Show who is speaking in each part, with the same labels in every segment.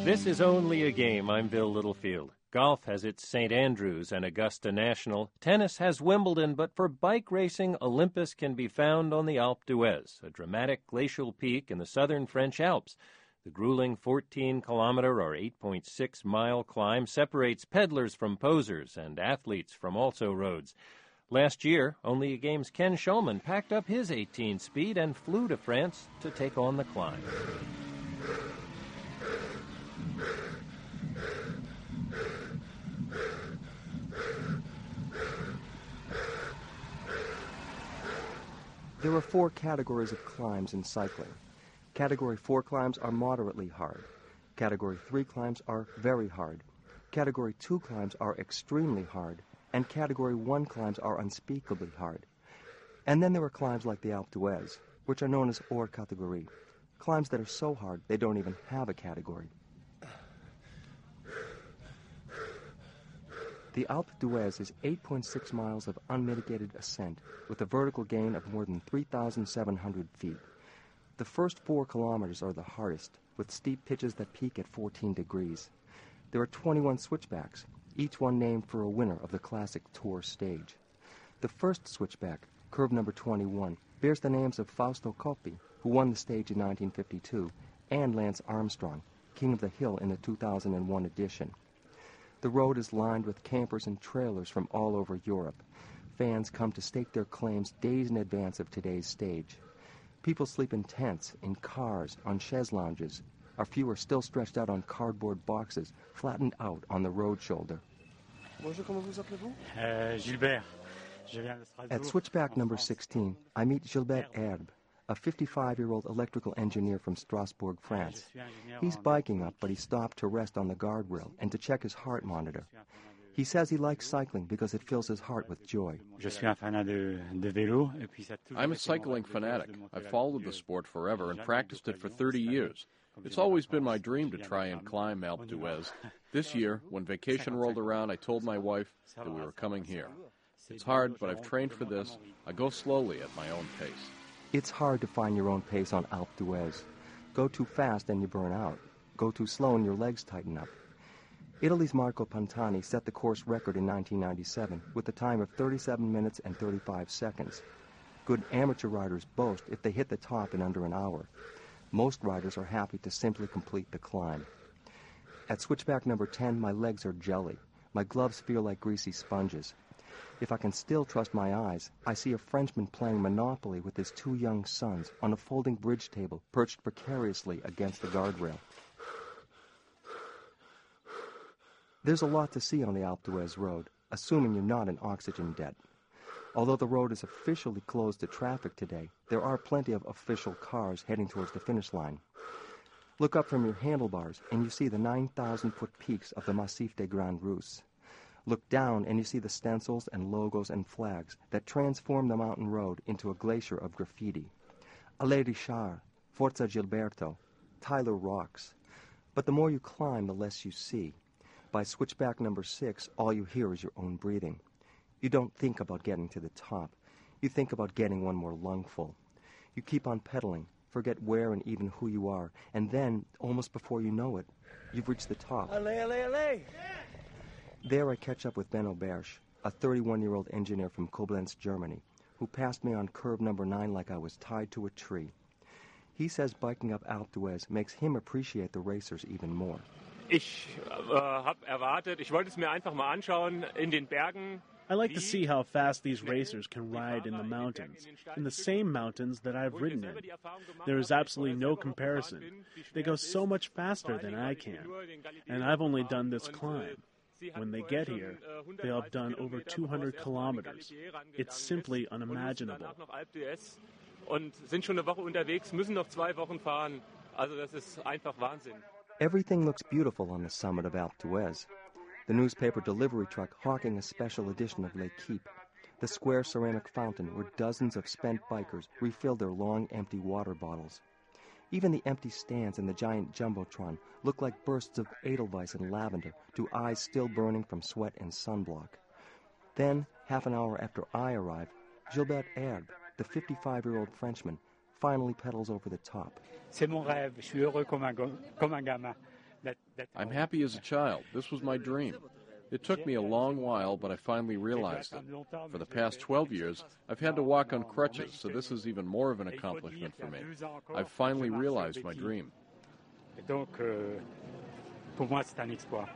Speaker 1: This is Only a Game. I'm Bill Littlefield. Golf has its St. Andrews and Augusta National. Tennis has Wimbledon, but for bike racing, Olympus can be found on the Alpe d'Huez, a dramatic glacial peak in the southern French Alps. The grueling 14-kilometer or 8.6-mile climb separates peddlers from posers and athletes from also roads. Last year, Only a Game's Ken Shulman packed up his 18 speed and flew to France to take on the climb.
Speaker 2: There are 4 categories of climbs in cycling. Category 4 climbs are moderately hard. Category 3 climbs are very hard. Category 2 climbs are extremely hard. And Category 1 climbs are unspeakably hard. And then there are climbs like the Alpe d'Huez, which are known as hors catégorie, climbs that are so hard they don't even have a category. The Alpe d'Huez is 8.6 miles of unmitigated ascent with a vertical gain of more than 3,700 feet. The first 4 kilometers are the hardest, with steep pitches that peak at 14 degrees. There are 21 switchbacks, each one named for a winner of the classic Tour stage. The first switchback, curve number 21, bears the names of Fausto Coppi, who won the stage in 1952, and Lance Armstrong, King of the Hill in the 2001 edition. The road is lined with campers and trailers from all over Europe. Fans come to stake their claims days in advance of today's stage. People sleep in tents, in cars, on chaise lounges. A few are still stretched out on cardboard boxes, flattened out on the road shoulder.
Speaker 3: Bonjour, comment vous appelez-vous?
Speaker 4: Gilbert.
Speaker 2: At switchback number 16, I meet Gilbert Herbe, a 55-year-old electrical engineer from Strasbourg, France. He's biking up, but he stopped to rest on the guardrail and to check his heart monitor. He says he likes cycling because it fills his heart with joy.
Speaker 5: I'm a cycling fanatic. I've followed the sport forever and practiced it for 30 years. It's always been my dream to try and climb Alpe d'Huez. This year, when vacation rolled around, I told my wife that we were coming here. It's hard, but I've trained for this. I go slowly at my own pace.
Speaker 2: It's hard to find your own pace on Alpe d'Huez. Go too fast and you burn out. Go too slow and your legs tighten up. Italy's Marco Pantani set the course record in 1997 with a time of 37 minutes and 35 seconds. Good amateur riders boast if they hit the top in under an hour. Most riders are happy to simply complete the climb. At switchback number 10, my legs are jelly. My gloves feel like greasy sponges. If I can still trust my eyes, I see a Frenchman playing Monopoly with his 2 young sons on a folding bridge table perched precariously against the guardrail. There's a lot to see on the Alpe d'Huez road, assuming you're not in oxygen debt. Although the road is officially closed to traffic today, there are plenty of official cars heading towards the finish line. Look up from your handlebars and you see the 9,000-foot peaks of the Massif des Grands Russes. Look down and you see the stencils and logos and flags that transform the mountain road into a glacier of graffiti. Allée Richard, Forza Gilberto, Tyler Rocks. But the more you climb, the less you see. By switchback number 6, all you hear is your own breathing. You don't think about getting to the top. You think about getting one more lungful. You keep on pedaling, forget where and even who you are, and then, almost before you know it, you've reached the top.
Speaker 3: Allez, allez, allez!
Speaker 2: There I catch up with Benno Bersch, a 31-year-old engineer from Koblenz, Germany, who passed me on curve number 9 like I was tied to a tree. He says biking up Alpe d'Huez makes him appreciate the racers even more.
Speaker 6: Ich wollte es mir einfach mal anschauen in den Bergen.
Speaker 4: I like to see how fast these racers can ride in the mountains, in the same mountains that I've ridden in. There is absolutely no comparison. They go so much faster than I can, and I've only done this climb. When they get here, they'll have done over 200 kilometers. It's simply unimaginable.
Speaker 6: Und sind schon eine Woche unterwegs, müssen noch 2 Wochen fahren. Also das ist einfach Wahnsinn.
Speaker 2: Everything looks beautiful on the summit of Alpe d'Huez. The newspaper delivery truck hawking a special edition of L'Equipe, the square ceramic fountain where dozens of spent bikers refill their long, empty water bottles. Even the empty stands in the giant jumbotron look like bursts of edelweiss and lavender to eyes still burning from sweat and sunblock. Then, half an hour after I arrive, Gilbert Herbe, the 55-year-old Frenchman, finally pedals over the top.
Speaker 7: C'est mon rêve. Je suis heureux comme un gamin.
Speaker 5: I'm happy as a child. This was my dream. It took me a long while, but I finally realized it. For the past 12 years, I've had to walk on crutches, so this is even more of an accomplishment for me. I've finally realized my dream.
Speaker 7: Donc, pour moi, c'est un exploit.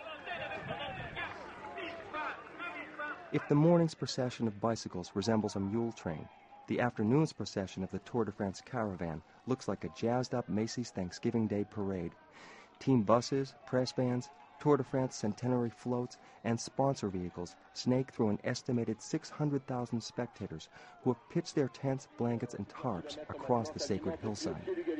Speaker 2: If the morning's procession of bicycles resembles a mule train, the afternoon's procession of the Tour de France caravan looks like a jazzed-up Macy's Thanksgiving Day parade. Team buses, press vans, Tour de France centenary floats, and sponsor vehicles snake through an estimated 600,000 spectators who have pitched their tents, blankets, and tarps across the sacred hillside.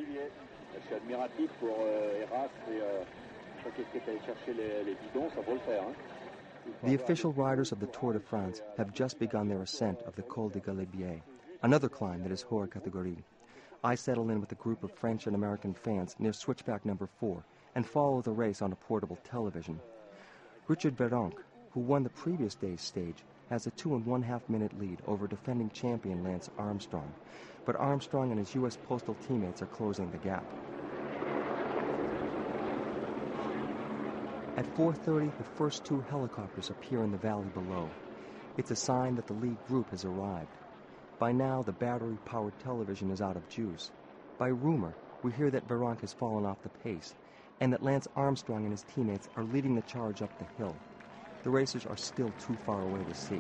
Speaker 2: The official riders of the Tour de France have just begun their ascent of the Col de Galibier, another climb that is hors catégorie. I settle in with a group of French and American fans near switchback number 4 and follow the race on a portable television. Richard Virenque, who won the previous day's stage, has a 2.5 minute lead over defending champion Lance Armstrong, but Armstrong and his U.S. Postal teammates are closing the gap. At 4:30, the first 2 helicopters appear in the valley below. It's a sign that the lead group has arrived. By now, the battery-powered television is out of juice. By rumor, we hear that Virenque has fallen off the pace, and that Lance Armstrong and his teammates are leading the charge up the hill. The racers are still too far away to see.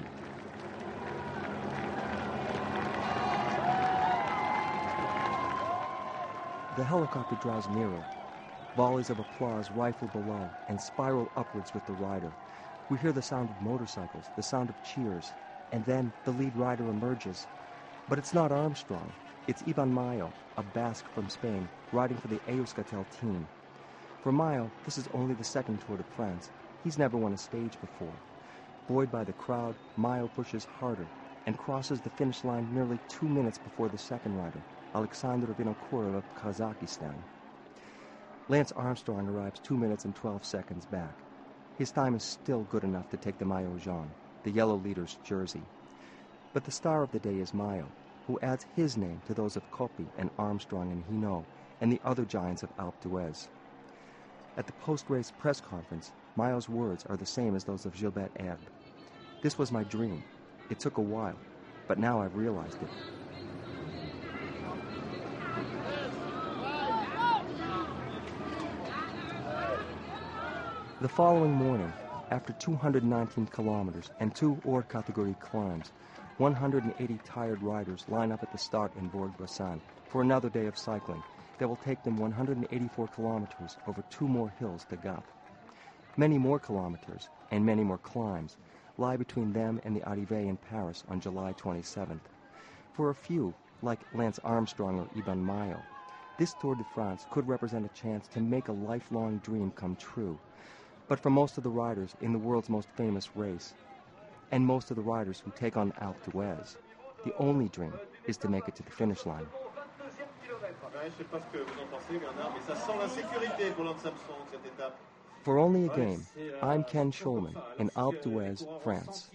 Speaker 2: The helicopter draws nearer. Volleys of applause rifle below and spiral upwards with the rider. We hear the sound of motorcycles, the sound of cheers, and then the lead rider emerges. But it's not Armstrong. It's Iban Mayo, a Basque from Spain, riding for the Euskaltel team. For Mayo, this is only the second Tour de France. He's never won a stage before. Buoyed by the crowd, Mayo pushes harder and crosses the finish line nearly 2 minutes before the second rider, Alexander Vinokourov of Kazakhstan. Lance Armstrong arrives 2 minutes and 12 seconds back. His time is still good enough to take the Maillot jaune, the yellow leader's jersey. But the star of the day is Mayo, who adds his name to those of Coppi and Armstrong and Hinault and the other giants of Alpe d'Huez. At the post-race press conference, Mayo's words are the same as those of Gilbert Herbe. This was my dream. It took a while, but now I've realized it. The following morning, after 219 kilometers and 2 hors categorie climbs, 180 tired riders line up at the start in Bourg-Brassan for another day of cycling that will take them 184 kilometers over 2 more hills to Gap. Many more kilometers and many more climbs lie between them and the Arrivée in Paris on July 27th. For a few, like Lance Armstrong or Iban Mayo, this Tour de France could represent a chance to make a lifelong dream come true. But for most of the riders in the world's most famous race, and most of the riders who take on Alpe d'Huez, the only dream is to make it to the finish line. For only a game, I'm Ken Schulman in Alpe d'Huez, France.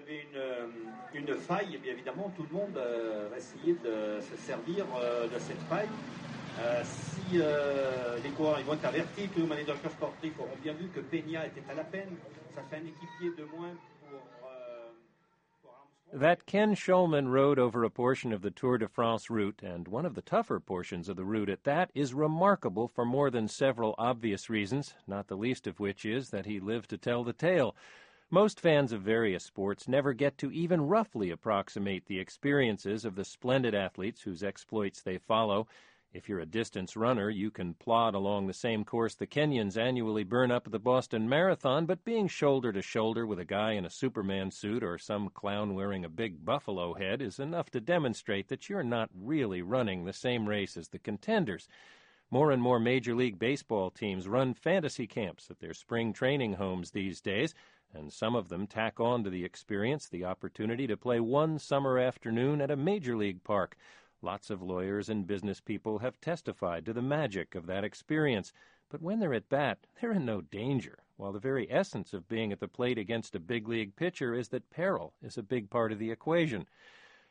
Speaker 8: Si les coureurs vont être avertis, que les directeurs sportifs auront bien vu que Peña était à la peine, ça fait un équipier de moins pour Armstrong.
Speaker 1: That Ken Schulman rode over a portion of the Tour de France route, and one of the tougher portions of the route at that, is remarkable for more than several obvious reasons, not the least of which is that he lived to tell the tale. Most fans of various sports never get to even roughly approximate the experiences of the splendid athletes whose exploits they follow. If you're a distance runner, you can plod along the same course the Kenyans annually burn up at the Boston Marathon, but being shoulder to shoulder with a guy in a Superman suit or some clown wearing a big buffalo head is enough to demonstrate that you're not really running the same race as the contenders. More and more Major League Baseball teams run fantasy camps at their spring training homes these days, and some of them tack on to the experience the opportunity to play one summer afternoon at a Major League park. Lots of lawyers and business people have testified to the magic of that experience, but when they're at bat, they're in no danger, while the very essence of being at the plate against a big league pitcher is that peril is a big part of the equation.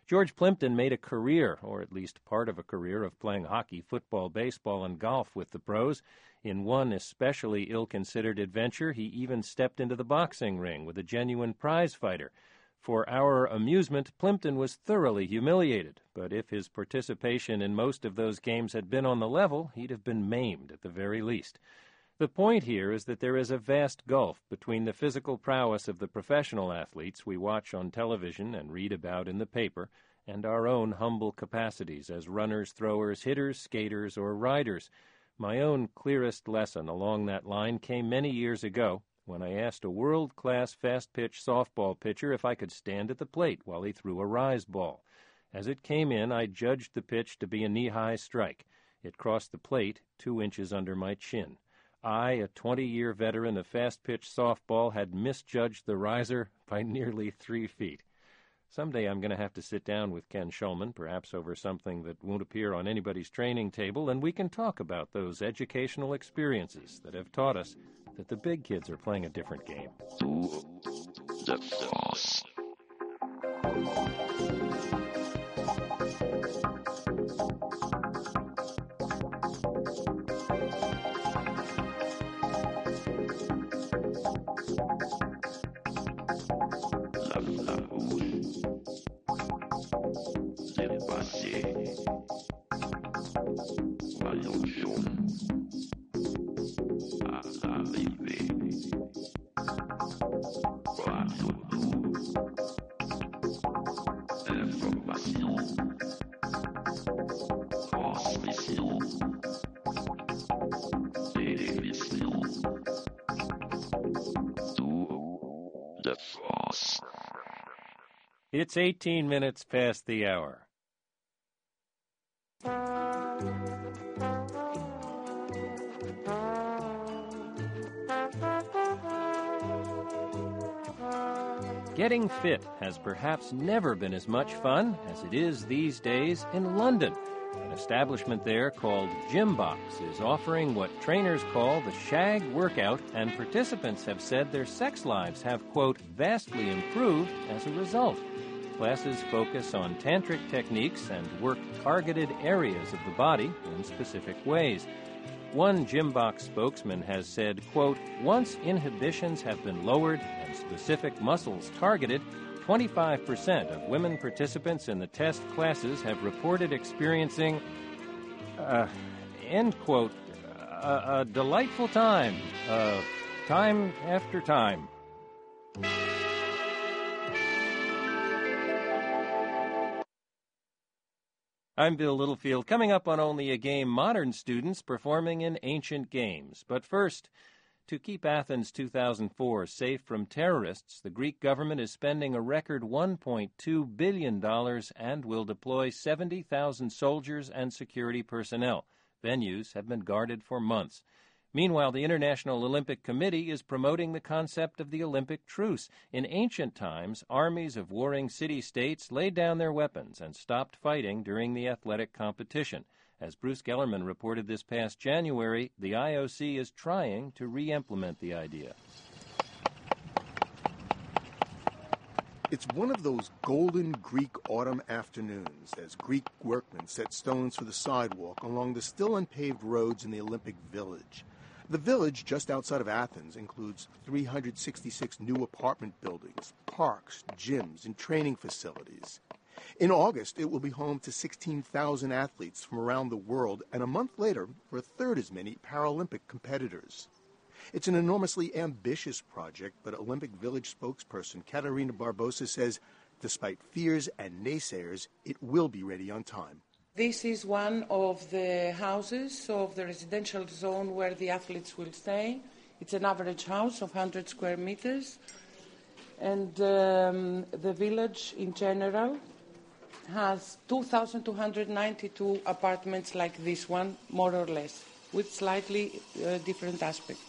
Speaker 1: George Plimpton made a career, or at least part of a career, of playing hockey, football, baseball, and golf with the pros. In one especially ill-considered adventure, he even stepped into the boxing ring with a genuine prize fighter. For our amusement, Plimpton was thoroughly humiliated, but if his participation in most of those games had been on the level, he'd have been maimed at the very least. The point here is that there is a vast gulf between the physical prowess of the professional athletes we watch on television and read about in the paper and our own humble capacities as runners, throwers, hitters, skaters, or riders. My own clearest lesson along that line came many years ago when I asked a world-class fast-pitch softball pitcher if I could stand at the plate while he threw a rise ball. As it came in, I judged the pitch to be a knee-high strike. It crossed the plate 2 inches under my chin. I, a 20-year veteran of fast-pitch softball, had misjudged the riser by nearly 3 feet. Someday I'm going to have to sit down with Ken Shulman, perhaps over something that won't appear on anybody's training table, and we can talk about those educational experiences that have taught us that the big kids are playing a different game.
Speaker 9: Tour de France.
Speaker 1: It's 18 minutes past the hour. Getting fit has perhaps never been as much fun as it is these days in London. An establishment there called Gymbox is offering what trainers call the shag workout, and participants have said their sex lives have, quote, vastly improved as a result. Classes focus on tantric techniques and work targeted areas of the body in specific ways. One Gymbox spokesman has said, quote, once inhibitions have been lowered and specific muscles targeted, 25% of women participants in the test classes have reported experiencing, end quote, a delightful time, time after time. I'm Bill Littlefield. Coming up on Only a Game, modern students performing in ancient games. But first, to keep Athens 2004 safe from terrorists, the Greek government is spending a record $1.2 billion and will deploy 70,000 soldiers and security personnel. Venues have been guarded for months. Meanwhile, the International Olympic Committee is promoting the concept of the Olympic truce. In ancient times, armies of warring city-states laid down their weapons and stopped fighting during the athletic competition. As Bruce Gellerman reported this past January, the IOC is trying to re-implement the idea.
Speaker 10: It's one of those golden Greek autumn afternoons as Greek workmen set stones for the sidewalk along the still unpaved roads in the Olympic Village. The village just outside of Athens includes 366 new apartment buildings, parks, gyms, and training facilities. In August, it will be home to 16,000 athletes from around the world, and a month later, for a third as many Paralympic competitors. It's an enormously ambitious project, but Olympic Village spokesperson Katerina Barbosa says, despite fears and naysayers, it will be ready on time.
Speaker 11: This is one of the houses of the residential zone where the athletes will stay. It's an average house of 100 square meters. And the village in general has 2,292 apartments like this one, more or less, with slightly different aspects.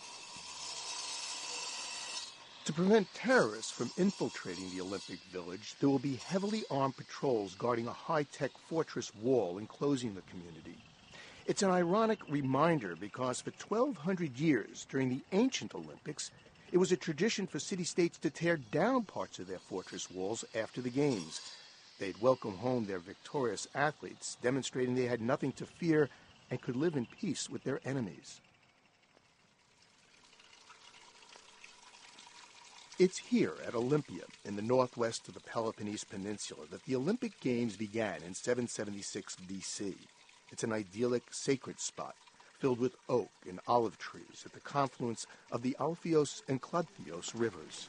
Speaker 10: To prevent terrorists from infiltrating the Olympic Village, there will be heavily armed patrols guarding a high-tech fortress wall enclosing the community. It's an ironic reminder because for 1,200 years during the ancient Olympics, it was a tradition for city-states to tear down parts of their fortress walls after the Games. They'd welcome home their victorious athletes, demonstrating they had nothing to fear and could live in peace with their enemies. It's here at Olympia, in the northwest of the Peloponnese Peninsula, that the Olympic Games began in 776 B.C. It's an idyllic, sacred spot, filled with oak and olive trees at the confluence of the Alpheus and Kladfios rivers.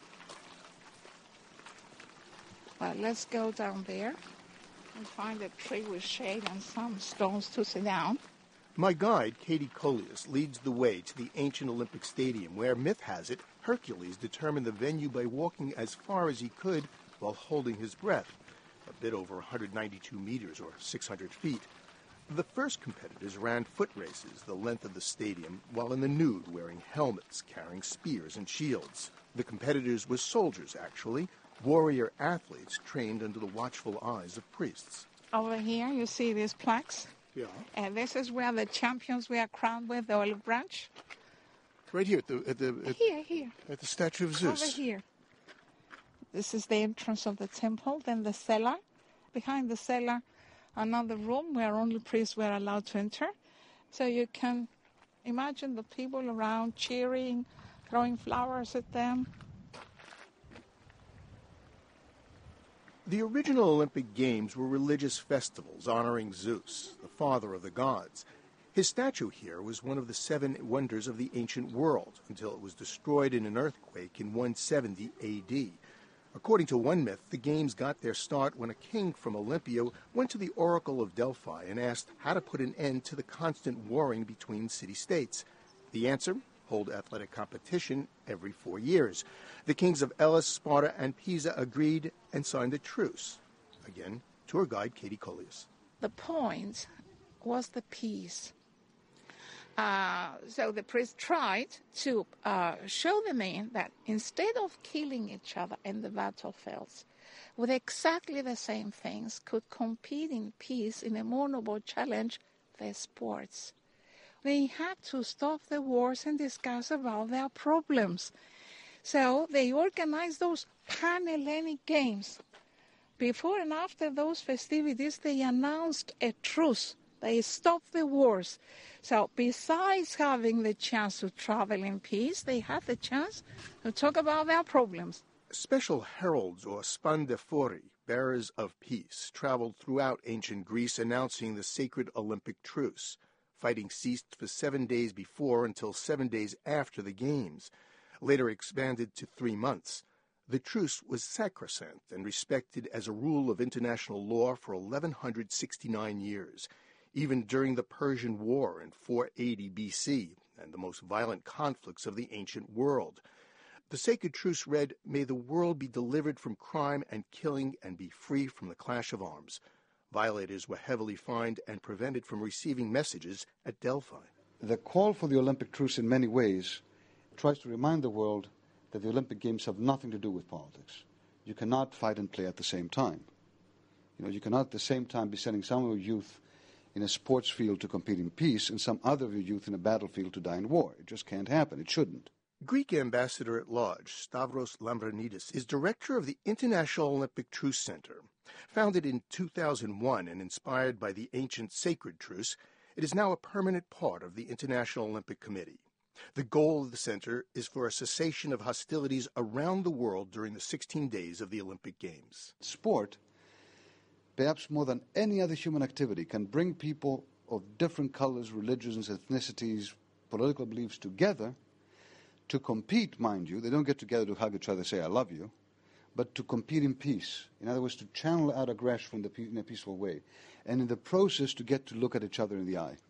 Speaker 12: Well, let's go down there and find a tree with shade and some stones to sit down.
Speaker 10: My guide, Katie Coleus, leads the way to the ancient Olympic Stadium, where, myth has it, Hercules determined the venue by walking as far as he could while holding his breath, a bit over 192 meters or 600 feet. The first competitors ran foot races the length of the stadium, while in the nude, wearing helmets, carrying spears and shields. The competitors were soldiers, actually, warrior athletes trained under the watchful eyes of priests.
Speaker 12: Over here, you see these plaques?
Speaker 10: Yeah.
Speaker 12: And this is where the champions were crowned with the olive branch.
Speaker 10: Right here
Speaker 12: Here.
Speaker 10: At the statue of Zeus.
Speaker 12: Over here. This is the entrance of the temple, then the cellar. Behind the cellar, another room where only priests were allowed to enter. So you can imagine the people around cheering, throwing flowers at them.
Speaker 10: The original Olympic Games were religious festivals honoring Zeus, the father of the gods. His statue here was one of the 7 wonders of the ancient world until it was destroyed in an earthquake in 170 A.D. According to one myth, the Games got their start when a king from Olympia went to the Oracle of Delphi and asked how to put an end to the constant warring between city-states. The answer? Hold athletic competition every 4 years. The kings of Elis, Sparta, and Pisa agreed and signed a truce. Again, tour guide Katie Coleus.
Speaker 12: The point was the peace. So the priest tried to show the men that instead of killing each other in the battlefields, with exactly the same things, could compete in peace in a more noble challenge, the sports. They had to stop the wars and discuss about their problems. So they organized those Pan-Hellenic Games. Before and after those festivities, they announced a truce. They stopped the wars. So besides having the chance to travel in peace, they had the chance to talk about their problems.
Speaker 10: Special heralds, or spandaphori, bearers of peace, traveled throughout ancient Greece announcing the sacred Olympic truce. Fighting ceased for 7 days before until 7 days after the Games, later expanded to 3 months. The truce was sacrosanct and respected as a rule of international law for 1169 years, even during the Persian War in 480 B.C. and the most violent conflicts of the ancient world. The sacred truce read, "May the world be delivered from crime and killing and be free from the clash of arms." Violators were heavily fined and prevented from receiving messages at Delphi.
Speaker 13: The call for the Olympic truce in many ways tries to remind the world that the Olympic Games have nothing to do with politics. You cannot fight and play at the same time. You cannot at the same time be sending some of your youth in a sports field to compete in peace and some other of your youth in a battlefield to die in war. It just can't happen. It shouldn't.
Speaker 10: Greek ambassador at large, Stavros Lambrinidis, is director of the International Olympic Truce Center. Founded in 2001 and inspired by the ancient sacred truce, it is now a permanent part of the International Olympic Committee. The goal of the center is for a cessation of hostilities around the world during the 16 days of the Olympic Games.
Speaker 13: Sport, perhaps more than any other human activity, can bring people of different colors, religions, ethnicities, political beliefs together to compete, mind you. They don't get together to hug each other and say, "I love you," but to compete in peace. In other words, to channel out aggression in a peaceful way. And in the process, to get to look at each other in the eye.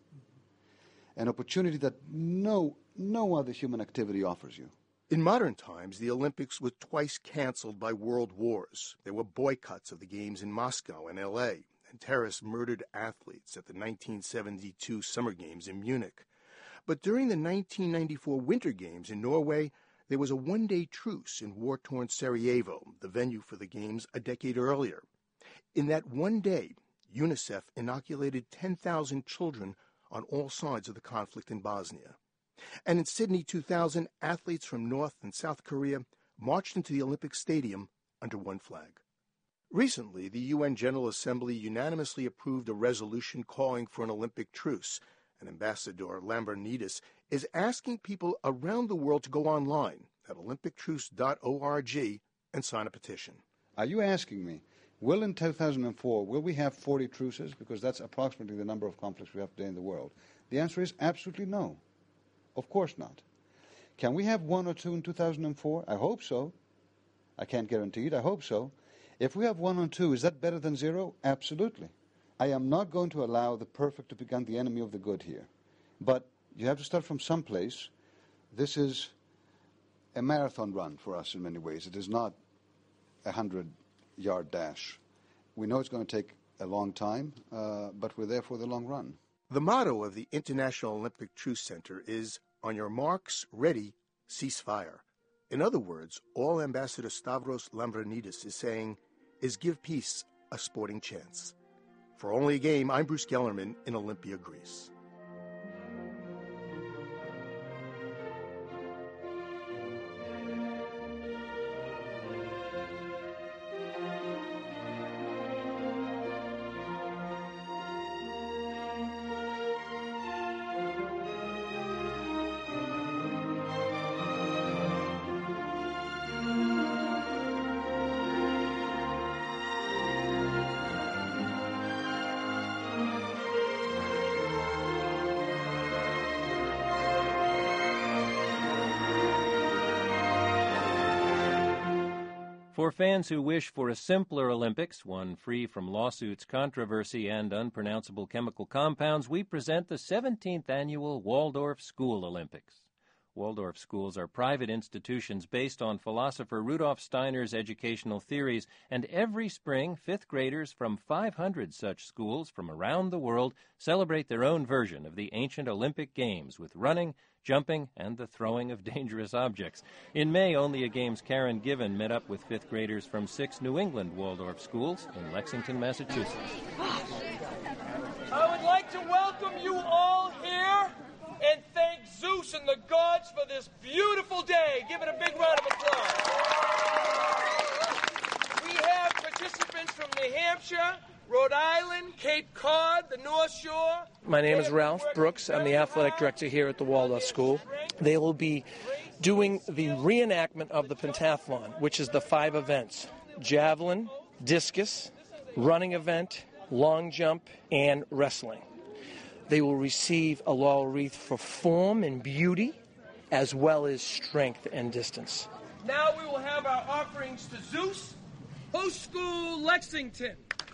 Speaker 13: An opportunity that no other human activity offers you.
Speaker 10: In modern times, the Olympics were twice canceled by world wars. There were boycotts of the Games in Moscow and L.A., and terrorists murdered athletes at the 1972 Summer Games in Munich. But during the 1994 Winter Games in Norway, there was a one-day truce in war-torn Sarajevo, the venue for the Games a decade earlier. In that one day, UNICEF inoculated 10,000 children on all sides of the conflict in Bosnia. And in Sydney 2000, athletes from North and South Korea marched into the Olympic Stadium under one flag. Recently, the UN General Assembly unanimously approved a resolution calling for an Olympic truce, and Ambassador Lambrinidis is asking people around the world to go online at olympictruce.org and sign a petition.
Speaker 13: Are you asking me, in 2004, will we have 40 truces? Because that's approximately the number of conflicts we have today in the world. The answer is absolutely no. Of course not. Can we have 1 or 2 in 2004? I hope so. I can't guarantee it. I hope so. If we have 1 or 2, is that better than 0? Absolutely. I am not going to allow the perfect to become the enemy of the good here. But you have to start from someplace. This is a marathon run for us in many ways. It is not a 100-yard dash. We know it's going to take a long time, but we're there for the long run.
Speaker 10: The motto of the International Olympic Truce Center is, "On your marks, ready, ceasefire." In other words, all Ambassador Stavros Lambrinidis is saying is give peace a sporting chance. For Only a Game, I'm Bruce Gellerman in Olympia, Greece.
Speaker 1: For fans who wish for a simpler Olympics, one free from lawsuits, controversy, and unpronounceable chemical compounds, we present the 17th Annual Waldorf School Olympics. Waldorf schools are private institutions based on philosopher Rudolf Steiner's educational theories, and every spring, fifth graders from 500 such schools from around the world celebrate their own version of the ancient Olympic Games with running, jumping, and the throwing of dangerous objects. In May, Only a Game's Karen Given met up with fifth graders from 6 New England Waldorf schools in Lexington, Massachusetts.
Speaker 14: I would like to welcome you all here and thank Zeus and the gods for this beautiful day. Give it a big round of applause. We have participants from New Hampshire, Rhode Island, Cape Cod, the North Shore.
Speaker 15: My name is Ralph Brooks. I'm the athletic director here at the Waldorf School. They will be doing the reenactment of the pentathlon, which is the 5 events: javelin, discus, running event, long jump, and wrestling. They will receive a laurel wreath for form and beauty, as well as strength and distance.
Speaker 14: Now we will have our offerings to Zeus, Host School, Lexington.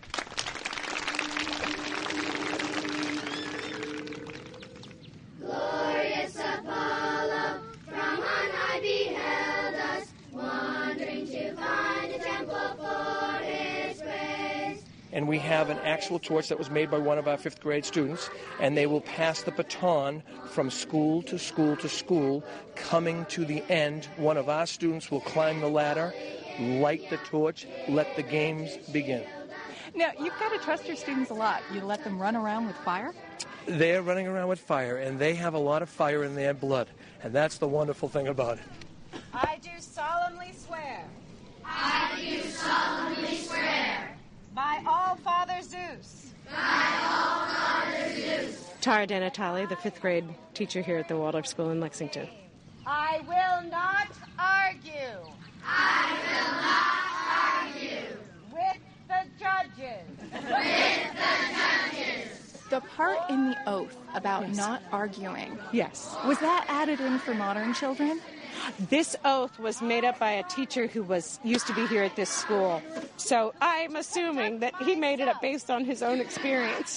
Speaker 16: Glorious Apollo, from on high beheld us, wandering to find a temple for his praise.
Speaker 15: And we have an actual torch that was made by one of our 5th grade students, and they will pass the baton from school to school to school. Coming to the end, one of our students will climb the ladder, light the torch, let the games begin.
Speaker 17: Now, you've got to trust your students a lot. You let them run around with fire?
Speaker 15: They're running around with fire, and they have a lot of fire in their blood, and that's the wonderful thing about it.
Speaker 18: I do solemnly swear.
Speaker 16: I do solemnly swear.
Speaker 18: By all Father Zeus.
Speaker 16: By all Father Zeus.
Speaker 19: Tara Danatali, the 5th grade teacher here at the Waldorf School in Lexington.
Speaker 18: I will not argue.
Speaker 16: I will not argue.
Speaker 18: With the judges.
Speaker 16: With the judges.
Speaker 17: The part in the oath about not arguing.
Speaker 19: Yes.
Speaker 17: Was that added in for modern children?
Speaker 19: This oath was made up by a teacher who used to be here at this school. So I'm assuming that he made it up based on his own experience.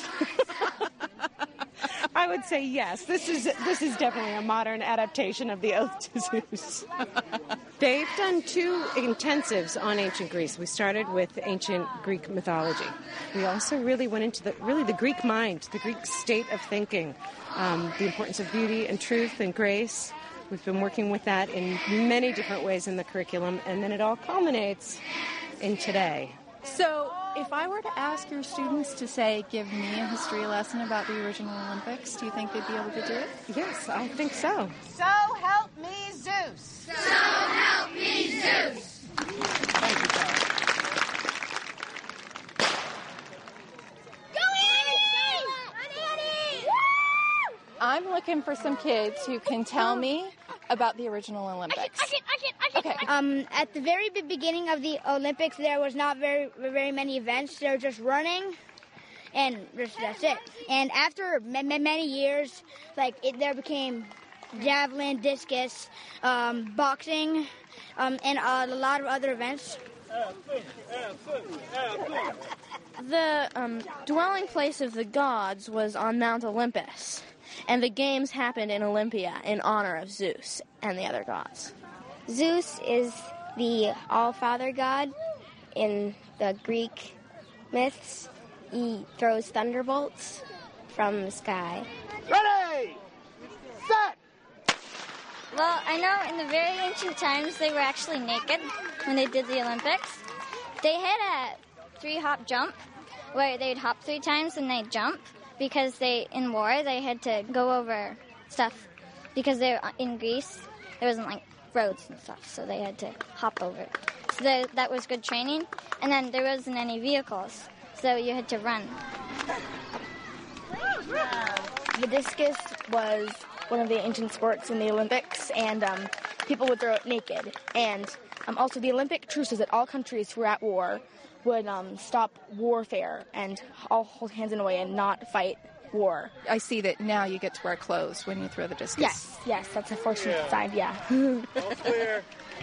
Speaker 19: I would say yes. This is definitely a modern adaptation of the Oath to Zeus. They've done 2 intensives on ancient Greece. We started with ancient Greek mythology. We also really went into the Greek mind, the Greek state of thinking, the importance of beauty and truth and grace. We've been working with that in many different ways in the curriculum, and then it all culminates in today.
Speaker 17: So if I were to ask your students to say, give me a history lesson about the original Olympics, do you think they'd be able to do it?
Speaker 19: Yes, I think so.
Speaker 18: So help me Zeus.
Speaker 16: So help me Zeus.
Speaker 18: Thank you, Tara.
Speaker 17: I'm looking for some kids who can tell me about the original Olympics.
Speaker 20: I can. At the very beginning of the Olympics, there was not very many events. They were just running, and that's it. And after many years, there became javelin, discus, boxing, and a lot of other events.
Speaker 21: The dwelling place of the gods was on Mount Olympus, and the games happened in Olympia in honor of Zeus and the other gods.
Speaker 20: Zeus is the all-father god in the Greek myths. He throws thunderbolts from the sky.
Speaker 18: Ready! Set!
Speaker 22: Well, I know in the very ancient times they were actually naked when they did the Olympics. They had a 3-hop jump where they'd hop 3 times and they'd jump because in war they had to go over stuff because they were in Greece. There wasn't roads and stuff, so they had to hop over it. So that was good training. And then there wasn't any vehicles, so you had to run.
Speaker 21: The discus was one of the ancient sports in the Olympics, and people would throw it naked. And also the Olympic truces that all countries who were at war would stop warfare and all hold hands in a way and not fight war.
Speaker 17: I see that now you get to wear clothes when you throw the discus.
Speaker 21: Yes, that's a fortunate side, yeah.
Speaker 18: All clear.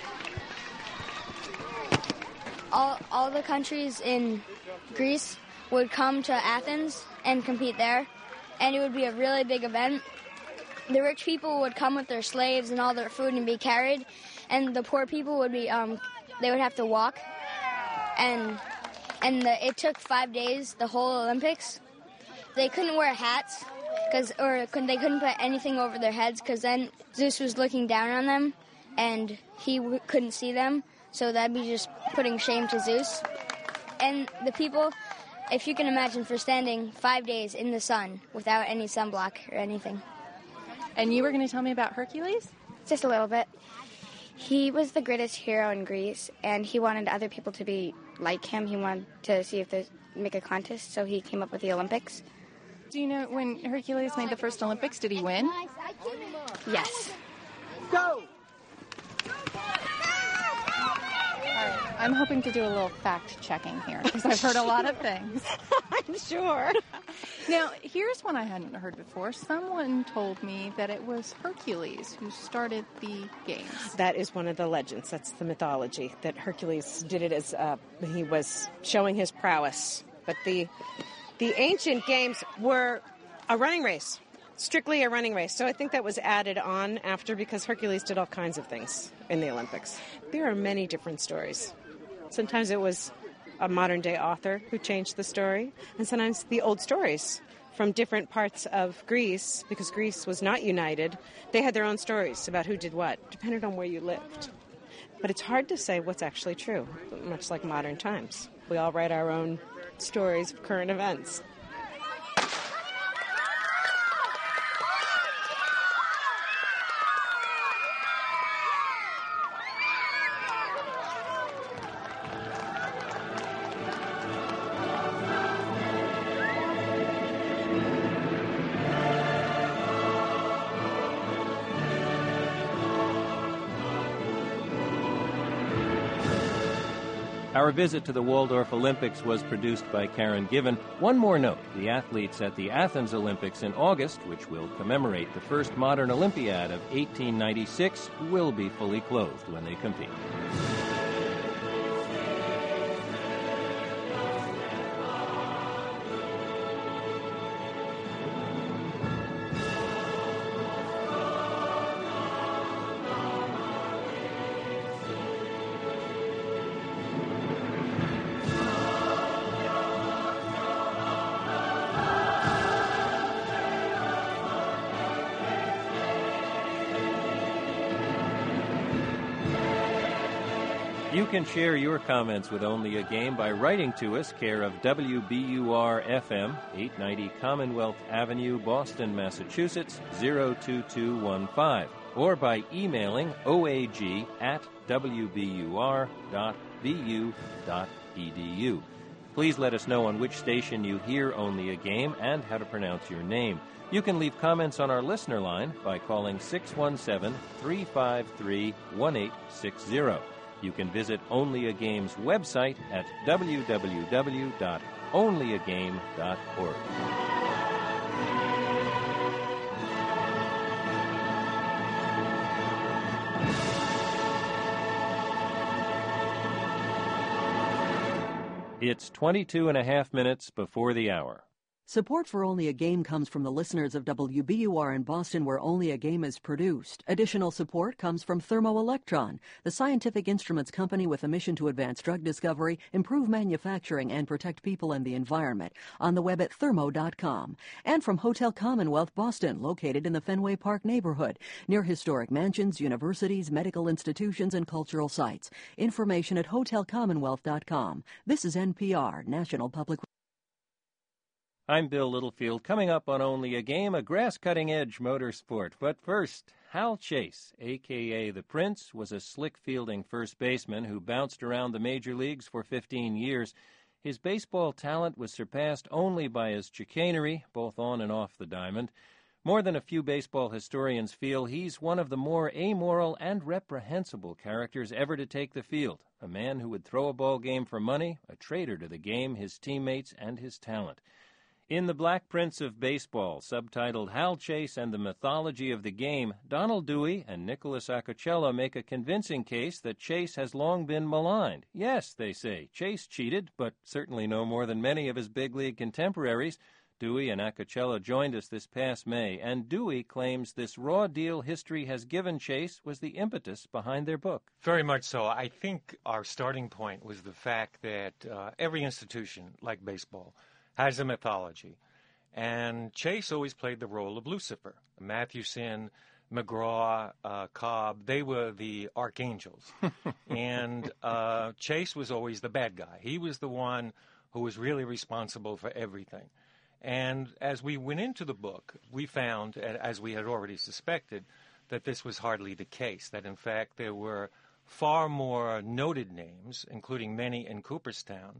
Speaker 22: All the countries in Greece would come to Athens and compete there, and it would be a really big event. The rich people would come with their slaves and all their food and be carried, and the poor people would be they would have to walk. And it took 5 days, the whole Olympics. They couldn't wear hats they couldn't put anything over their heads because then Zeus was looking down on them and he couldn't see them, so that'd be just putting shame to Zeus. And the people, if you can imagine, for standing 5 days in the sun without any sunblock or anything.
Speaker 17: And you were going to tell me about Hercules?
Speaker 20: Just a little bit. He was the greatest hero in Greece, and he wanted other people to be like him. He wanted to see if they make a contest, so he came up with the Olympics.
Speaker 17: Do you know when Hercules made the first Olympics, did he win?
Speaker 20: Yes.
Speaker 18: Go!
Speaker 17: I'm hoping to do a little fact-checking here, because I've heard a lot of things.
Speaker 19: I'm sure.
Speaker 17: Now, here's one I hadn't heard before. Someone told me that it was Hercules who started the games.
Speaker 19: That is one of the legends. That's the mythology, that Hercules did it as he was showing his prowess. But the ancient games were a running race, strictly a running race. So I think that was added on after because Hercules did all kinds of things in the Olympics. There are many different stories. Sometimes it was a modern-day author who changed the story, and sometimes the old stories from different parts of Greece, because Greece was not united. They had their own stories about who did what, depending on where you lived. But it's hard to say what's actually true, much like modern times. We all write our own stories of current events.
Speaker 1: Our visit to the Waldorf Olympics was produced by Karen Given. One more note, the athletes at the Athens Olympics in August, which will commemorate the first modern Olympiad of 1896, will be fully clothed when they compete. You can share your comments with Only a Game by writing to us, care of WBUR-FM, 890 Commonwealth Avenue, Boston, Massachusetts, 02215, or by emailing oag@wbur.bu.edu. Please let us know on which station you hear Only a Game and how to pronounce your name. You can leave comments on our listener line by calling 617-353-1860. You can visit Only a Game's website at www.onlyagame.org. It's 22 and a half minutes before the hour.
Speaker 3: Support for Only a Game comes from the listeners of WBUR in Boston, where Only a Game is produced. Additional support comes from Thermoelectron, the scientific instruments company with a mission to advance drug discovery, improve manufacturing, and protect people and the environment. On the web at thermo.com. And from Hotel Commonwealth Boston, located in the Fenway Park neighborhood, near historic mansions, universities, medical institutions, and cultural sites. Information at hotelcommonwealth.com. This is NPR, National Public.
Speaker 1: I'm Bill Littlefield. Coming up on Only a Game, a grass-cutting-edge motorsport. But first, Hal Chase, a.k.a. the Prince, was a slick-fielding first baseman who bounced around the major leagues for 15 years. His baseball talent was surpassed only by his chicanery, both on and off the diamond. More than a few baseball historians feel he's one of the more amoral and reprehensible characters ever to take the field, a man who would throw a ball game for money, a traitor to the game, his teammates, and his talent. In The Black Prince of Baseball, subtitled Hal Chase and the Mythology of the Game, Donald Dewey and Nicholas Acocella make a convincing case that Chase has long been maligned. Yes, they say, Chase cheated, but certainly no more than many of his big league contemporaries. Dewey and Acocella joined us this past May, and Dewey claims this raw deal history has given Chase was the impetus behind their book.
Speaker 4: Very much so. I think our starting point was the fact that every institution, like baseball, has a mythology. And Chase always played the role of Lucifer. Mathewson, McGraw, Cobb, they were the archangels. And Chase was always the bad guy. He was the one who was really responsible for everything. And as we went into the book, we found, as we had already suspected, that this was hardly the case, that in fact there were far more noted names, including many in Cooperstown,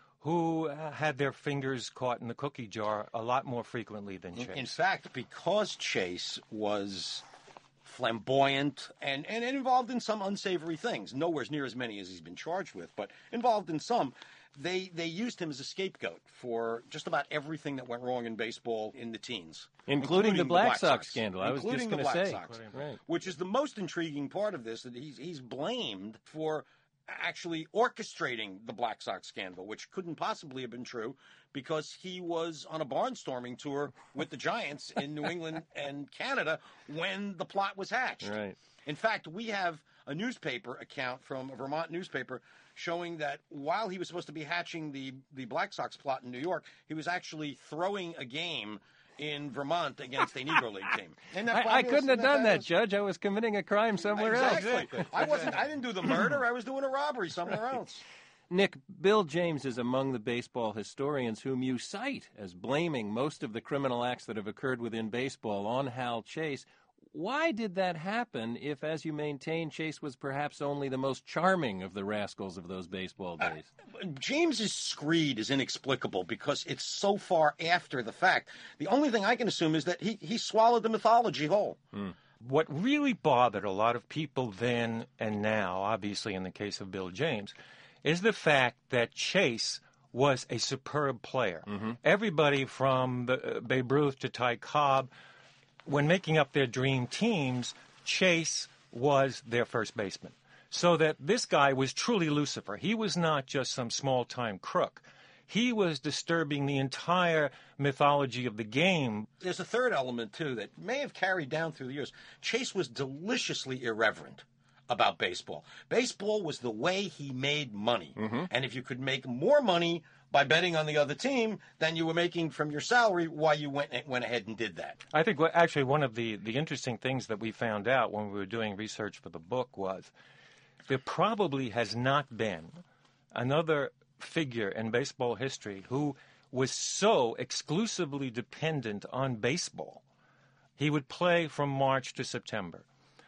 Speaker 4: who had their fingers caught in the cookie jar a lot more frequently than Chase.
Speaker 23: In fact, because Chase was flamboyant and involved in some unsavory things, nowhere near as many as he's been charged with, but involved in some, they used him as a scapegoat for just about everything that went wrong in baseball in the teens.
Speaker 1: Including the Black Sox scandal. I was just going to say.
Speaker 23: Sox, right. Which is the most intriguing part of this, that he's blamed for actually orchestrating the Black Sox scandal, which couldn't possibly have been true because he was on a barnstorming tour with the Giants in New England and Canada when the plot was hatched.
Speaker 1: Right.
Speaker 23: In fact, we have a newspaper account from a Vermont newspaper showing that while he was supposed to be hatching the Black Sox plot in New York, he was actually throwing a game in Vermont against a Negro League team.
Speaker 1: I couldn't have done that, Judge. I was committing a crime somewhere else.
Speaker 23: Exactly. I didn't do the murder. I was doing a robbery somewhere else.
Speaker 1: Nick, Bill James is among the baseball historians whom you cite as blaming most of the criminal acts that have occurred within baseball on Hal Chase. Why did that happen if, as you maintain, Chase was perhaps only the most charming of the rascals of those baseball days?
Speaker 23: James's screed is inexplicable because it's so far after the fact. The only thing I can assume is that he swallowed the mythology whole.
Speaker 4: What really bothered a lot of people then and now, obviously in the case of Bill James, is the fact that Chase was a superb player. Everybody from Babe Ruth to Ty Cobb, when making up their dream teams, Chase was their first baseman. So that this guy was truly Lucifer. He was not just some small-time crook. He was disturbing the entire mythology of the game.
Speaker 23: There's a third element, too, that may have carried down through the years. Chase was deliciously irreverent about baseball. Baseball was the way he made money. And if you could make more money by betting on the other team than you were making from your salary, why you went ahead and did that.
Speaker 4: I think actually one of the interesting things that we found out when we were doing research for the book was there probably has not been another figure in baseball history who was so exclusively dependent on baseball. He would play from March to September.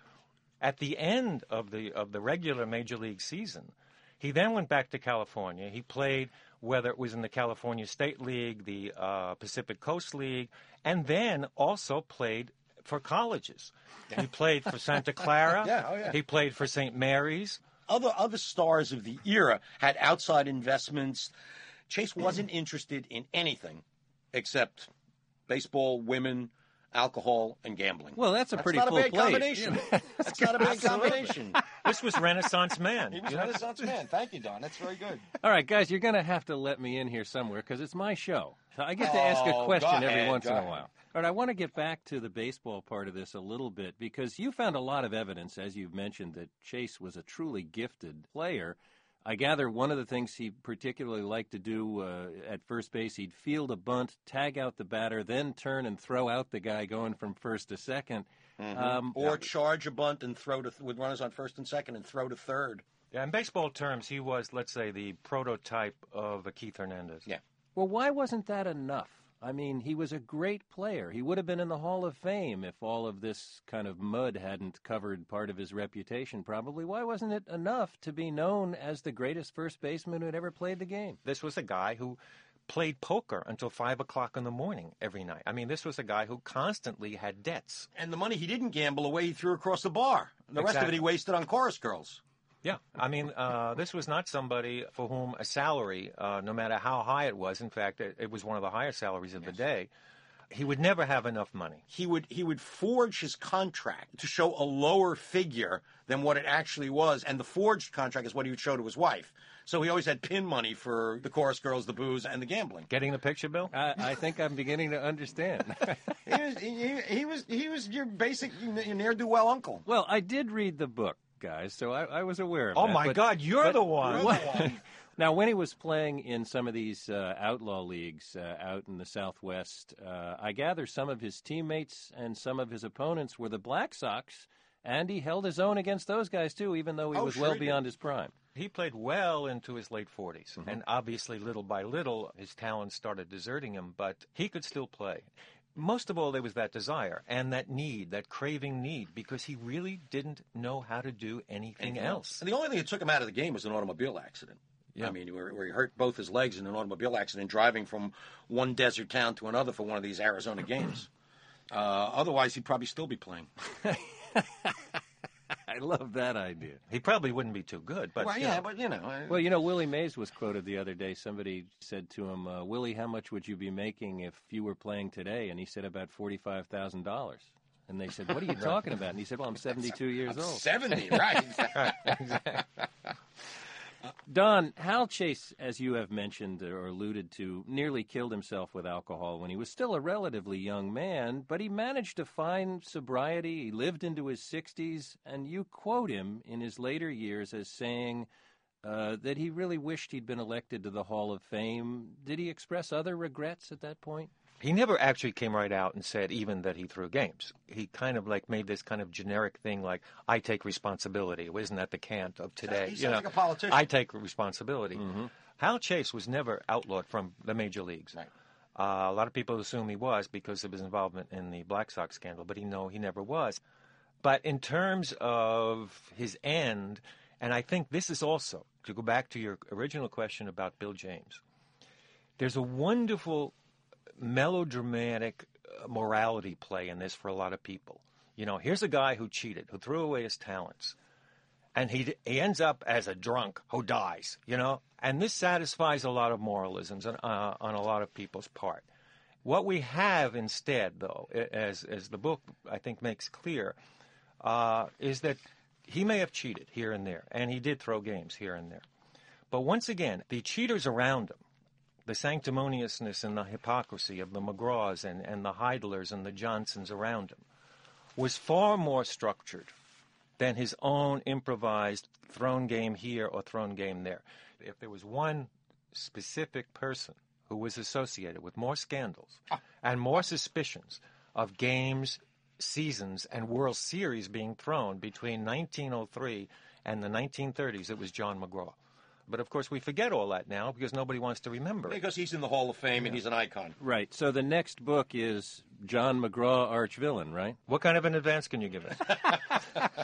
Speaker 4: At the end of the regular Major League season, he then went back to California. He played whether it was in the California State League, the Pacific Coast League, and then also played for colleges. He played for Santa Clara. He played for St. Mary's.
Speaker 23: Other stars of the era had outside investments. Chase wasn't interested in anything except baseball, women, alcohol, and gambling.
Speaker 1: Well, that's pretty
Speaker 23: not
Speaker 1: full
Speaker 23: a bad
Speaker 1: plate.
Speaker 23: combination. That's not a bad combination.
Speaker 4: This was Renaissance man.
Speaker 23: He was Renaissance man. Thank you, Don. That's very good.
Speaker 1: All right, guys, you're going to have to let me in here somewhere because it's my show. So I get to ask a question every once in a while. All right, I want to get back to the baseball part of this a little bit because you found a lot of evidence, as you've mentioned, that Chase was a truly gifted player. I gather one of the things he particularly liked to do at first base, he'd field a bunt, tag out the batter, then turn and throw out the guy going from first to second.
Speaker 23: Or charge a bunt and throw with runners on first and second and throw to third.
Speaker 4: Yeah, in baseball terms, he was, let's say, the prototype of a Keith Hernandez.
Speaker 23: Yeah.
Speaker 1: Well, why wasn't that enough? I mean, he was a great player. He would have been in the Hall of Fame if all of this kind of mud hadn't covered part of his reputation, probably. Why wasn't it enough to be known as the greatest first baseman who had ever played the game?
Speaker 4: This was a guy who played poker until 5 o'clock in the morning every night. I mean, this was a guy who constantly had debts.
Speaker 23: And the money he didn't gamble away, he threw across the bar. The rest of it he wasted on chorus girls.
Speaker 4: Yeah, I mean, this was not somebody for whom a salary, no matter how high it was, in fact, it was one of the higher salaries of the day, he would never have enough money.
Speaker 23: He would forge his contract to show a lower figure than what it actually was, and the forged contract is what he would show to his wife. So he always had pin money for the chorus girls, the booze, and the gambling.
Speaker 4: Getting the picture, Bill?
Speaker 1: I think I'm beginning to understand.
Speaker 23: he was your basic your ne'er-do-well uncle.
Speaker 1: Well, I did read the book, guys, so I was aware of
Speaker 4: that.
Speaker 1: Oh,
Speaker 4: my God, you're the one.
Speaker 1: Now, when he was playing in some of these outlaw leagues out in the Southwest, I gather some of his teammates and some of his opponents were the Black Sox, and he held his own against those guys, too, even though he was well beyond his prime.
Speaker 4: He played well into his late 40s, and obviously, little by little, his talent started deserting him, but he could still play. Most of all, there was that desire and that need, that craving need, because he really didn't know how to do anything else.
Speaker 23: And the only thing that took him out of the game was an automobile accident. Yeah. I mean, where he hurt both his legs in an automobile accident driving from one desert town to another for one of these Arizona games. Otherwise, he'd probably still be playing.
Speaker 1: I love that idea.
Speaker 4: He probably wouldn't be too good, but
Speaker 23: well, yeah, but you know.
Speaker 1: Well, you know, Willie Mays was quoted the other day. Somebody said to him, "Willie, how much would you be making if you were playing today?" And he said, "About $45,000." And they said, "What are you talking about?" And he said, "Well, I'm 72 years old."
Speaker 23: 70, right?
Speaker 1: Exactly. Don, Hal Chase, as you have mentioned or alluded to, nearly killed himself with alcohol when he was still a relatively young man, but he managed to find sobriety. He lived into his 60s, and you quote him in his later years as saying that he really wished he'd been elected to the Hall of Fame. Did he express other regrets at that point?
Speaker 4: He never actually came right out and said even that he threw games. He kind of like made this kind of generic thing like, I take responsibility. Isn't that the cant of today?
Speaker 23: He sounds like a politician.
Speaker 4: I take responsibility. Mm-hmm. Hal Chase was never outlawed from the major leagues.
Speaker 23: Right.
Speaker 4: A lot of people assume he was because of his involvement in the Black Sox scandal, but he never was. But in terms of his end, and I think this is also, to go back to your original question about Bill James, there's a wonderful melodramatic morality play in this for a lot of people. You know, here's a guy who cheated, who threw away his talents, and he ends up as a drunk who dies, you know, and this satisfies a lot of moralisms on a lot of people's part. What we have instead, though, as the book, I think, makes clear, is that he may have cheated here and there, and he did throw games here and there. But once again, the cheaters around him, the sanctimoniousness and the hypocrisy of the McGraws and the Heidlers and the Johnsons around him was far more structured than his own improvised thrown game here or thrown game there. If there was one specific person who was associated with more scandals and more suspicions of games, seasons, and World Series being thrown between 1903 and the 1930s, it was John McGraw. But, of course, we forget all that now because nobody wants to remember it.
Speaker 23: Because he's in the Hall of Fame and he's an icon.
Speaker 1: Right. So the next book is John McGraw, Archvillain, right?
Speaker 4: What kind of an advance can you give us?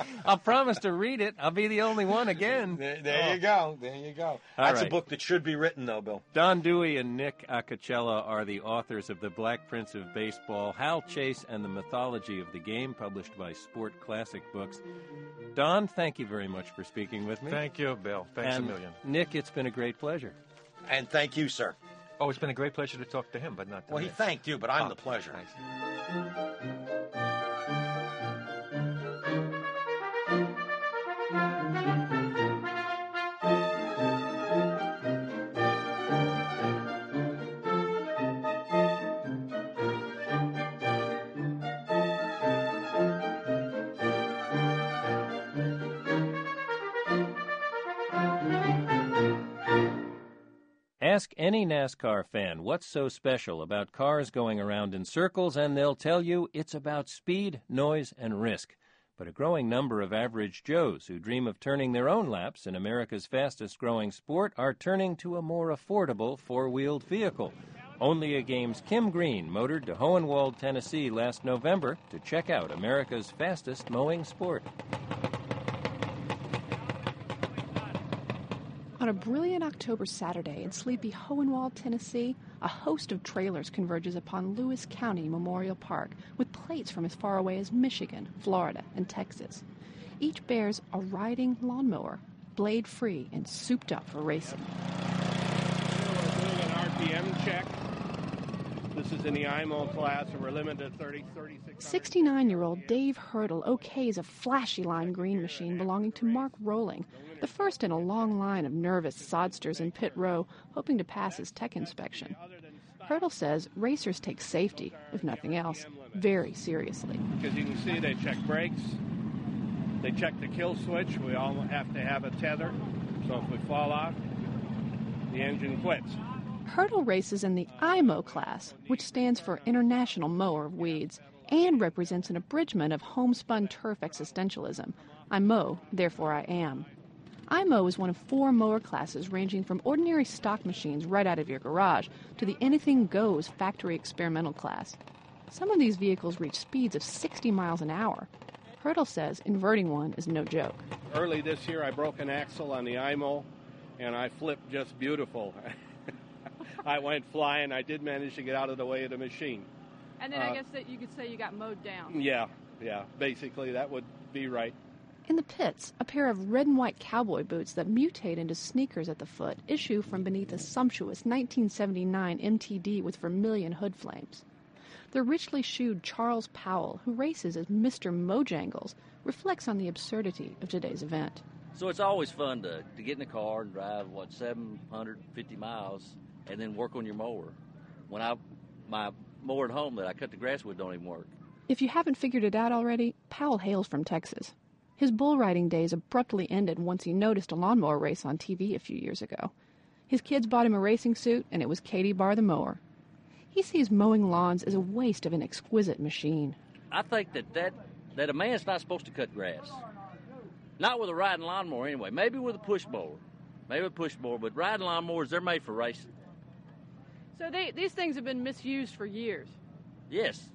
Speaker 1: I'll promise to read it. I'll be the only one again.
Speaker 23: There you go. There you go.
Speaker 1: All
Speaker 23: That's
Speaker 1: right.
Speaker 23: a book that should be written, though, Bill.
Speaker 1: Don Dewey and Nick Acocella are the authors of The Black Prince of Baseball, Hal Chase and the Mythology of the Game, published by Sport Classic Books. Don, thank you very much for speaking with me.
Speaker 4: Thank you, Bill. Thanks
Speaker 1: And
Speaker 4: a million.
Speaker 1: Nick, it's been a great pleasure.
Speaker 23: And thank you, sir.
Speaker 4: Oh, it's been a great pleasure to talk to him, but not to
Speaker 23: Well, he
Speaker 4: Nick.
Speaker 23: thanked you, but I'm
Speaker 4: Oh,
Speaker 23: the pleasure.
Speaker 4: thanks.
Speaker 1: Ask any NASCAR fan what's so special about cars going around in circles, and they'll tell you it's about speed, noise, and risk. But a growing number of average Joes who dream of turning their own laps in America's fastest-growing sport are turning to a more affordable four-wheeled vehicle. Only a Game's Kim Green motored to Hohenwald, Tennessee last November to check out America's fastest mowing sport.
Speaker 5: On a brilliant October Saturday in sleepy Hohenwald, Tennessee, a host of trailers converges upon Lewis County Memorial Park with plates from as far away as Michigan, Florida, and Texas. Each bears a riding lawnmower, blade-free and souped up for racing.
Speaker 6: We're doing an RPM check. This is in the IMO class, and we're limited to 36.
Speaker 5: 69-year-old Dave Hurdle okays a flashy lime green machine belonging to Mark Rolling, the first in a long line of nervous sodsters in pit row hoping to pass his tech inspection. Hurdle says racers take safety, if nothing else, very seriously.
Speaker 6: Because you can see they check brakes, they check the kill switch. We all have to have a tether, so if we fall off, the engine quits.
Speaker 5: Hurdle races in the IMO class, which stands for International Mower of Weeds, and represents an abridgment of homespun turf existentialism. I mow, therefore I am. IMO is one of 4 mower classes ranging from ordinary stock machines right out of your garage to the anything goes factory experimental class. Some of these vehicles reach speeds of 60 miles an hour. Hurdle says inverting one is no joke.
Speaker 6: Early this year, I broke an axle on the IMO, and I flipped just beautiful. I went flying. I did manage to get out of the way of the machine.
Speaker 5: And then I guess that you could say you got mowed down.
Speaker 6: Yeah, basically that would be right.
Speaker 5: In the pits, a pair of red and white cowboy boots that mutate into sneakers at the foot issue from beneath a sumptuous 1979 MTD with vermilion hood flames. The richly shoed Charles Powell, who races as Mr. Mojangles, reflects on the absurdity of today's event.
Speaker 7: So it's always fun to get in the car and drive, 750 miles, and then work on your mower. When my mower at home that I cut the grass with don't even work.
Speaker 5: If you haven't figured it out already, Powell hails from Texas. His bull riding days abruptly ended once he noticed a lawnmower race on TV a few years ago. His kids bought him a racing suit, and it was Katie Barr the mower. He sees mowing lawns as a waste of an exquisite machine.
Speaker 7: I think that a man's not supposed to cut grass. Not with a riding lawnmower anyway. Maybe with a push mower. But riding lawnmowers, they're made for racing.
Speaker 5: So these things have been misused for years.
Speaker 7: Yes.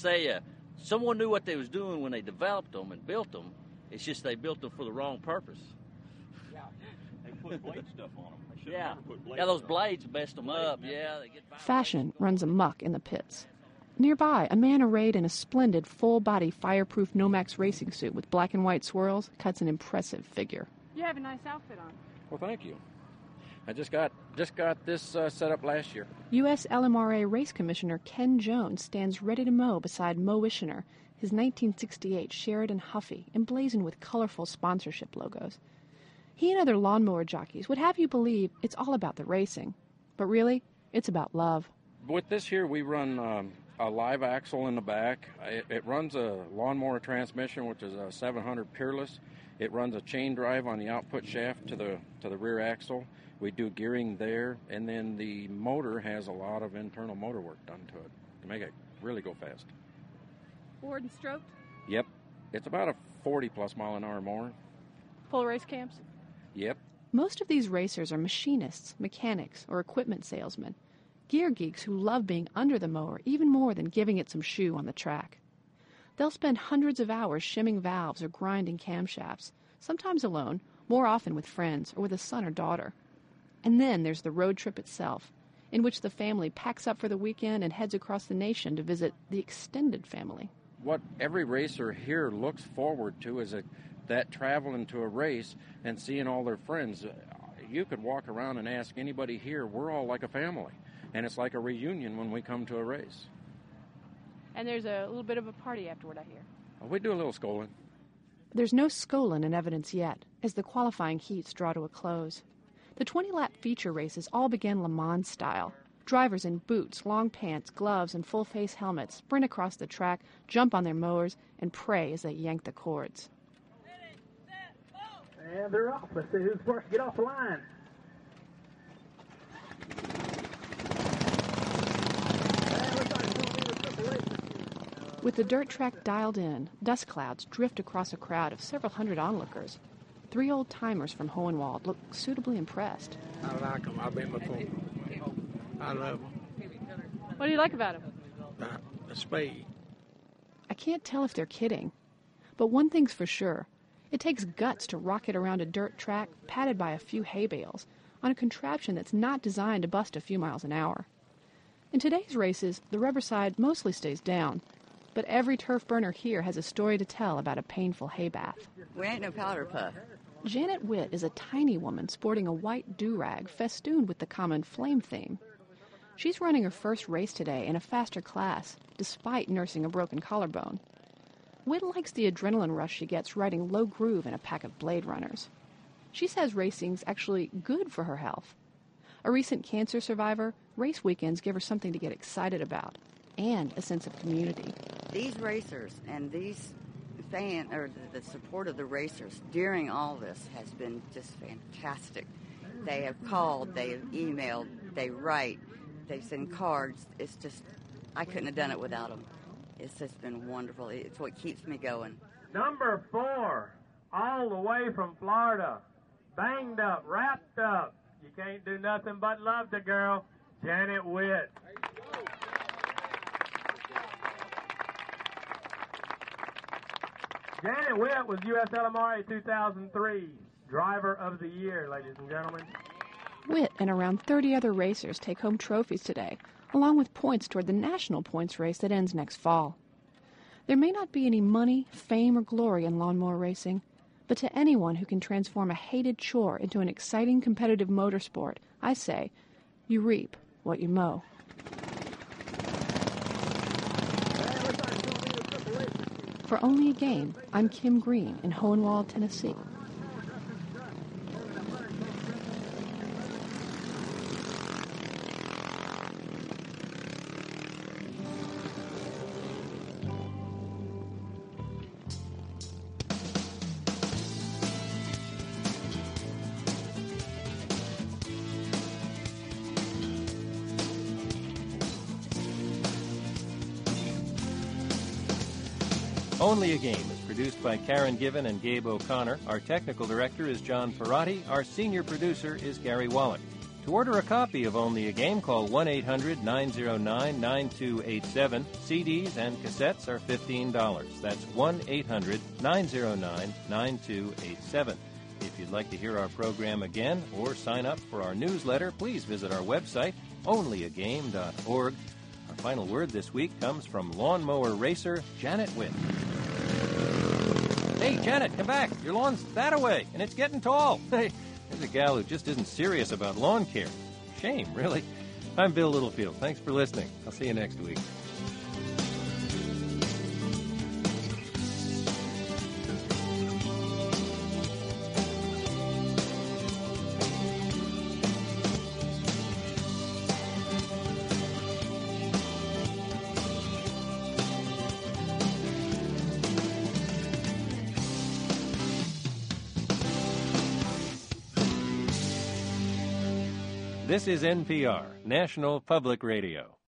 Speaker 7: Someone knew what they was doing when they developed them and built them. It's just they built them for the wrong purpose.
Speaker 23: Yeah. They put blade stuff on them.
Speaker 7: Those blades messed them up. Yeah, they get
Speaker 5: Fashion runs amok in the pits. Nearby, a man arrayed in a splendid full-body fireproof Nomax racing suit with black and white swirls cuts an impressive figure. You have a nice outfit on.
Speaker 24: Well, thank you. I just got this set up last year.
Speaker 5: U.S. LMRA race commissioner Ken Jones stands ready to mow beside Mo Ishiner, his 1968 Sheridan Huffy, emblazoned with colorful sponsorship logos. He and other lawnmower jockeys would have you believe it's all about the racing. But really, it's about love.
Speaker 24: With this here, we run a live axle in the back. It runs a lawnmower transmission, which is a 700 Peerless. It runs a chain drive on the output shaft to the rear axle. We do gearing there, and then the motor has a lot of internal motor work done to it to make it really go fast.
Speaker 5: Bored and stroked?
Speaker 24: Yep. It's about a 40-plus mile an hour mower.
Speaker 5: Full race camps?
Speaker 24: Yep.
Speaker 5: Most of these racers are machinists, mechanics, or equipment salesmen. Gear geeks who love being under the mower even more than giving it some shoe on the track. They'll spend hundreds of hours shimming valves or grinding camshafts, sometimes alone, more often with friends or with a son or daughter. And then there's the road trip itself, in which the family packs up for the weekend and heads across the nation to visit the extended family.
Speaker 24: What every racer here looks forward to is that traveling to a race and seeing all their friends. You could walk around and ask anybody here, we're all like a family. And it's like a reunion when we come to a race.
Speaker 5: And there's a little bit of a party afterward, I hear.
Speaker 24: We do a little scolding.
Speaker 5: There's no Skolin in evidence yet, as the qualifying heats draw to a close. The 20-lap feature races all began Le Mans style. Drivers in boots, long pants, gloves, and full-face helmets sprint across the track, jump on their mowers, and pray as they yank the cords.
Speaker 18: And they're off. Let's see who's first to get off the line.
Speaker 5: With the dirt track dialed in, dust clouds drift across a crowd of several hundred onlookers. 3 old-timers from Hohenwald look suitably impressed.
Speaker 2: I like them. I've been before. I love them.
Speaker 5: What do you like about them?
Speaker 2: The speed.
Speaker 5: I can't tell if they're kidding. But one thing's for sure. It takes guts to rocket around a dirt track padded by a few hay bales on a contraption that's not designed to bust a few miles an hour. In today's races, the rubber side mostly stays down, but every turf burner here has a story to tell about a painful hay bath.
Speaker 8: We ain't no powder puff.
Speaker 5: Janet Witt is a tiny woman sporting a white do-rag festooned with the common flame theme. She's running her first race today in a faster class, despite nursing a broken collarbone. Witt likes the adrenaline rush she gets riding low groove in a pack of Blade Runners. She says racing's actually good for her health. A recent cancer survivor, race weekends give her something to get excited about, and a sense of community.
Speaker 8: These racers and these the support of the racers during all this has been just fantastic. They have called, they have emailed, they write, they send cards. It's just, I couldn't have done it without them. It's just been wonderful. It's what keeps me going.
Speaker 18: Number 4, all the way from Florida, banged up, wrapped up. You can't do nothing but love the girl, Janet Witt. Janet Witt was USLMRA 2003 Driver of the Year, ladies and gentlemen.
Speaker 5: Witt and around 30 other racers take home trophies today, along with points toward the national points race that ends next fall. There may not be any money, fame, or glory in lawnmower racing, but to anyone who can transform a hated chore into an exciting competitive motorsport, I say, you reap what you mow. For Only a Game, I'm Kim Green in Hohenwald, Tennessee.
Speaker 1: Only a Game is produced by Karen Given and Gabe O'Connor. Our technical director is John Ferrati. Our senior producer is Gary Wallach. To order a copy of Only a Game, call 1-800-909-9287. CDs and cassettes are $15. That's 1-800-909-9287. If you'd like to hear our program again or sign up for our newsletter, please visit our website, onlyagame.org. Our final word this week comes from lawnmower racer Janet Witt. Hey, Janet, come back. Your lawn's that away, and it's getting tall. Hey, there's a gal who just isn't serious about lawn care. Shame, really. I'm Bill Littlefield. Thanks for listening. I'll see you next week. This is NPR, National Public Radio.